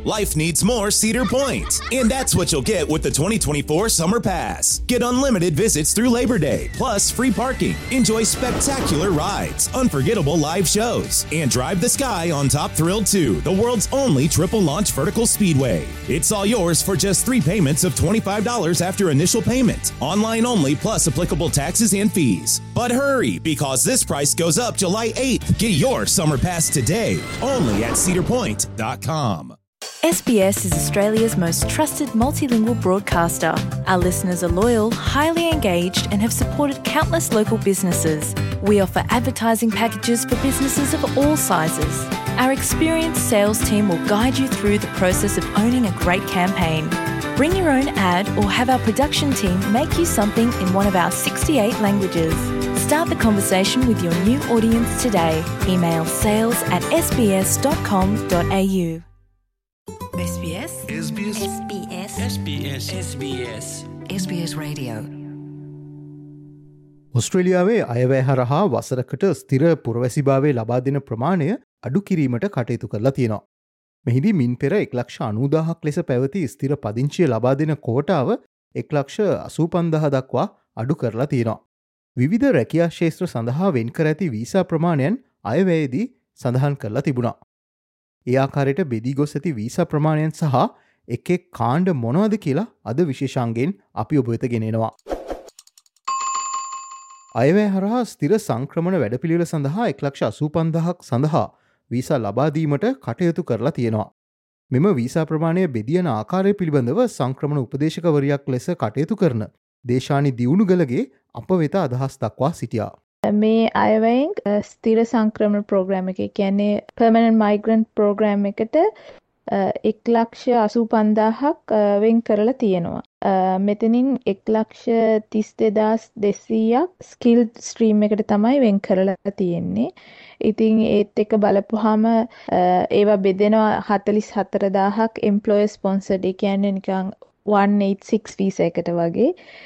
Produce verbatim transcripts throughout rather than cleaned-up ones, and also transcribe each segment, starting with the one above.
Life needs more Cedar Point, and that's what you'll get with the twenty twenty-four Summer Pass. Get unlimited visits through Labor Day, plus free parking. Enjoy spectacular rides, unforgettable live shows, and drive the sky on Top Thrill two, the world's only triple launch vertical speedway. It's all yours for just three payments of twenty-five dollars after initial payment. Online only, plus applicable taxes and fees. But hurry, because this price goes up July eighth. Get your Summer Pass today, only at cedar point dot com. S B S is Australia's most trusted multilingual broadcaster. Our listeners are loyal, highly engaged, and have supported countless local businesses. We offer advertising packages for businesses of all sizes. Our experienced sales team will guide you through the process of owning a great campaign. Bring your own ad or have our production team make you something in one of our sixty-eight languages. Start the conversation with your new audience today. Email sales at s b s dot com dot a u. SBS SBS SBS SBS SBS SBS Radio. ඔස්ට්‍රේලියාවේ අයවැය හරහා වසරකට ස්ථිර පුරවැසිභාවය ලබා දෙන ප්‍රමාණය අඩු කිරීමට කටයුතු කරලා තියෙනවා. මෙහිදී මින් පෙර එක් ලක්ෂ අනූදාහක් ලෙස පැවති ස්ථිර පදිංචිය ලබා දෙන කෝටාව එක් ලක්ෂ අසූපන්දහ දක්වා අඩු කරලා තියෙනවා. විවිධ රැකියා ශේත්‍ර සඳහා වෙන් කර ඇති වීසා ප්‍රමාණයන් අයවැයේදී සඳහන් කරලා තිබුණා. ඒ ආකාරයට බෙදී ගොස් ඇති වීසා ප්‍රමාණයන් සහ එක් එක් කාණ්ඩ මොනවද කියලා අද විශේෂාංගයෙන් අපි ඔබ වෙත ගෙනෙනවා. අයවැය හරහා ස්ථිර සංක්‍රමණ වැඩපිළිවෙල සඳහා එක් ලක්ෂ අසූපන්දහක් සඳහා වීසා ලබා දීමට කටයුතු කරලා තියෙනවා. මෙම වීසා ප්‍රමාණය බෙදියන ආකාරය පිළිබඳව සංක්‍රමණ උපදේශකවරියක් ලෙස කටයුතු කරන දේශානි දියුණුගලගේ අප වෙත අදහස් දක්වා සිටියා. මේ අයවැයෙන් ස්ථිර සංක්‍රමණ ප්‍රෝග්‍රෑම් එක කියන්නේ පර්මනන්ට් මයිග්‍රන්ට් ප්‍රෝග්‍රෑම් එකට එක් ලක්ෂ අසූපන්දාහක් වෙන් කරලා තියෙනවා. මෙතනින් එක් ලක්ෂ තිස් දෙදාස් දෙසීයක් ස්කිල් ස්ට්‍රීම් එකට තමයි වෙන් කරලා තියෙන්නේ. ඉතින් ඒත් එක බලපුවාම ඒවා බෙදෙනවා හතලිස් හතරදාහක් එම්ප්ලොයර් ස්පොන්සර්ඩ්. ඒ කියන්නේ නිකන් one eighty-six වීසා එකට වගේ.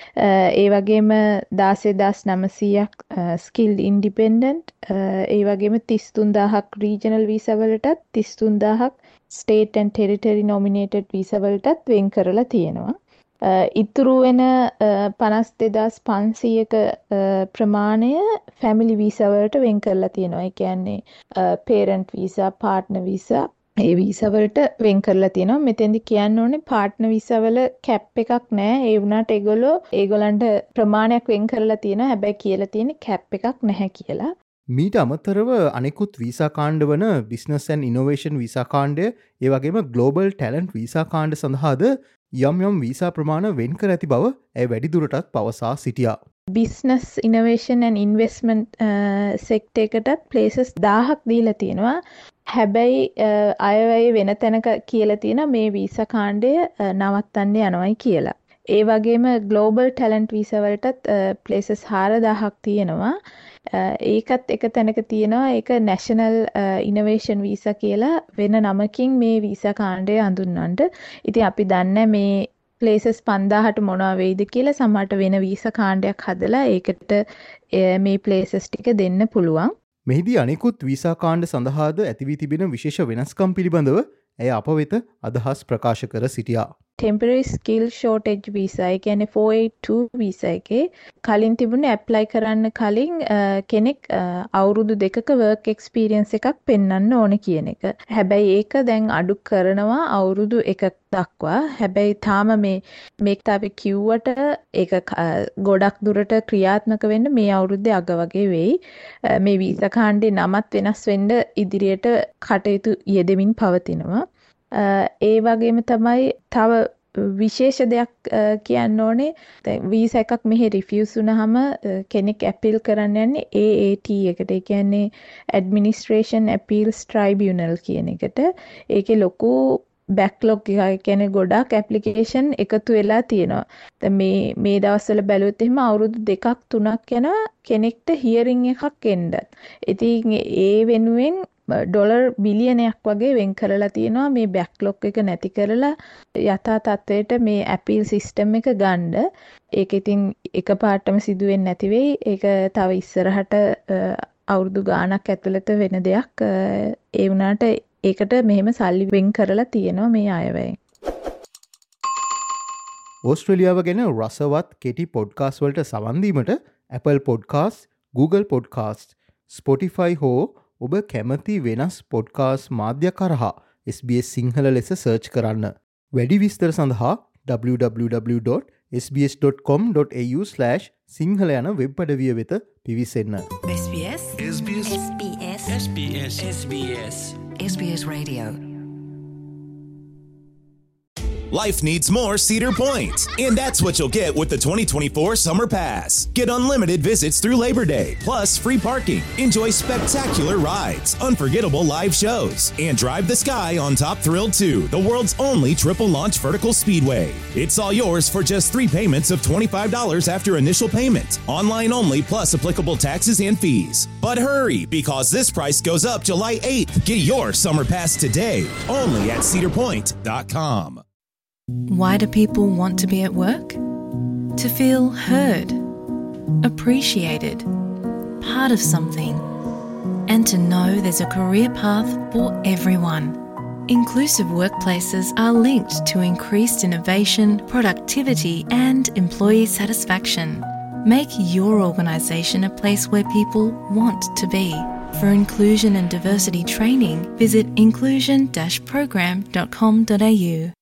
ඒ වගේම දාසදස් නවසීයක් ස්කිල්ඩ් ඉන්ඩිපෙන්ඩන්ට්, ඒ වගේම තිස් තුන්දාහක් රීජනල් වීසා වලටත් තිස් තුන්දාහක් state and territory nominated visa වලටත් වෙන් කරලා තියෙනවා. ඉතුරු වෙන පනස් දෙදාස් පන්සීයක ප්‍රමාණය ෆැමිලි වීසා වලට වෙන් කරලා තියෙනවා. ඒ කියන්නේ පේරන්ට් වීසා, පාර්ට්නර් වීසා, ඒ වීසා වලට වෙන් කරලා තියෙනවා. මෙතෙන්දි කියන්න ඕනේ පාර්ට්නර් වීසා වල කැප් එකක් නැහැ. ඒ වුණාට ඒගොල්ලෝ ඒගොල්ලන්ට ප්‍රමාණයක් වෙන් කරලා තියෙනවා. හැබැයි කියලා තියෙන්නේ කැප් එකක් නැහැ කියලා. මීට අමතරව අනෙකුත් වීසා කාණ්ඩ වන බිස්නස් ඇන්ඩ් ඉනෝවේෂන් වීසා කාණ්ඩය, ඒ වගේම ග්ලෝබල් ටැලන්ට් වීසා කාණ්ඩ සඳහාද යම් යම් වීසා ප්‍රමාණ වෙන් කර ඇති බව ඇය වැඩිදුරටත් පවසා සිටියා. Business innovation and investment sector එකටත් ප්ලේසස් දහයක් දීලා තියෙනවා. හැබැයි අයවැය වෙන තැනක කියලා තියෙනවා මේ වීසා කාණ්ඩය නවත්තන්න යනවායි කියලා. ඒ වගේම ග්ලෝබල් ටැලන්ට් වීසා වලටත් ප්ලේසස් හාරදාහක් තියෙනවා. ඒකත් එක තැනක තියෙනවා. ඒක නැෂනල් ඉනෝවේෂන් වීසා කියලා වෙන නමකින් මේ වීසා කාණ්ඩය හඳුන්වන්නට. ඉතින් අපි දන්නේ මේ ප්ලේසස් පන්දාහට මොනවා වෙයිද කියලා. සමහරට වෙන වීසා කාණ්ඩයක් හදලා ඒකට මේ ප්ලේසස් ටික දෙන්න පුළුවන්. මෙහිදී අනෙකුත් වීසා කාණ්ඩ සඳහාද ඇතිවී තිබෙන විශේෂ වෙනස්කම් පිළිබඳව ඇය අප වෙත අදහස් ප්‍රකාශ කර සිටියා. temporary skill shortage visa, ඒ කියන්නේ four eighty-two visa එකේ කලින් තිබුණේ apply කරන්න කලින් කෙනෙක් අවුරුදු දෙකක work experience එකක් පෙන්වන්න ඕනේ කියන එක. හැබැයි ඒක දැන් අඩු කරනවා අවුරුදු එකක් දක්වා. හැබැයි තාම මේ මේක අපි කිව්වට ඒක ගොඩක් දුරට ක්‍රියාත්මක වෙන්න මේ අවුරුද්දේ අග වගේ වෙයි. මේ වීසා කාණ්ඩේ නමත් වෙනස් වෙන්න ඉදිරියට කටයුතු යෙදෙමින් පවතිනවා. ඒ වගේම තමයි තව විශේෂ දෙයක් කියන්න ඕනේ. දැන් වීසා එකක් මෙහි රිෆියුස් වුණාම කෙනෙක් ඇපීල් කරන්න යන්නේ A A T එකට. ඒ කියන්නේ Administration Appeals Tribunal කියන එකට. ඒකේ ලොකු බැක්ලොග් එකක්, කියන්නේ ගොඩක් ඇප්ලිකේෂන් එකතු වෙලා තියෙනවා. දැන් මේ මේ දවස්වල බැලුවොත් එහෙම අවුරුදු දෙකක් තුනක් යනවා කෙනෙක්ට හියරින් එකක් එන්න. ඉතින් ඒ වෙනුවෙන් ඩොලර් බිලියනයක් වගේ වෙන් කරලා තියෙනවා මේ බැක්ලොග් එක නැති කරලා යථා තත්ත්වයට මේ ඇපීල් සිස්ටම් එක ගන්න. ඒක ඉතින් එකපාරටම සිදු වෙන්නේ නැති වෙයි. ඒක තව ඉස්සරහට අවුරුදු ගාණක් ඇතුළත වෙන දෙයක්. ඒ වුණාට ඒකට මෙහෙම සල්ලි වෙන් කරලා තියෙනවා මේ අයවැයෙන්. ඕස්ට්‍රේලියාව ගැන රසවත් කෙටි පොඩ්කාස් වලට සවන්දීමට Apple Podcast, Google Podcast, Spotify හෝ ඔබ කැමති වෙනස් පොඩ්කාස් මාධ්‍ය කරහා S B S සිංහල ලෙස සර්ච් කරන්න. වැඩි විස්තර සඳහා w w w dot s b s dot com dot a u slash Sinhala යන වෙබ් අඩවිය වෙත පිවිසෙන්න. SBS SBS SBS SBS SBS SBS Radio. Life needs more Cedar Point, and that's what you'll get with the twenty twenty-four Summer Pass. Get unlimited visits through Labor Day, plus free parking. Enjoy spectacular rides, unforgettable live shows, and drive the sky on Top Thrill two, the world's only triple launch vertical speedway. It's all yours for just three payments of twenty-five dollars after initial payment. Online only, plus applicable taxes and fees. But hurry, because this price goes up July eighth. Get your Summer Pass today, only at cedar point dot com. Why do people want to be at work? To feel heard, appreciated, part of something, and to know there's a career path for everyone. Inclusive workplaces are linked to increased innovation, productivity, and employee satisfaction. Make your organisation a place where people want to be. For inclusion and diversity training, visit inclusion dash program dot com dot a u.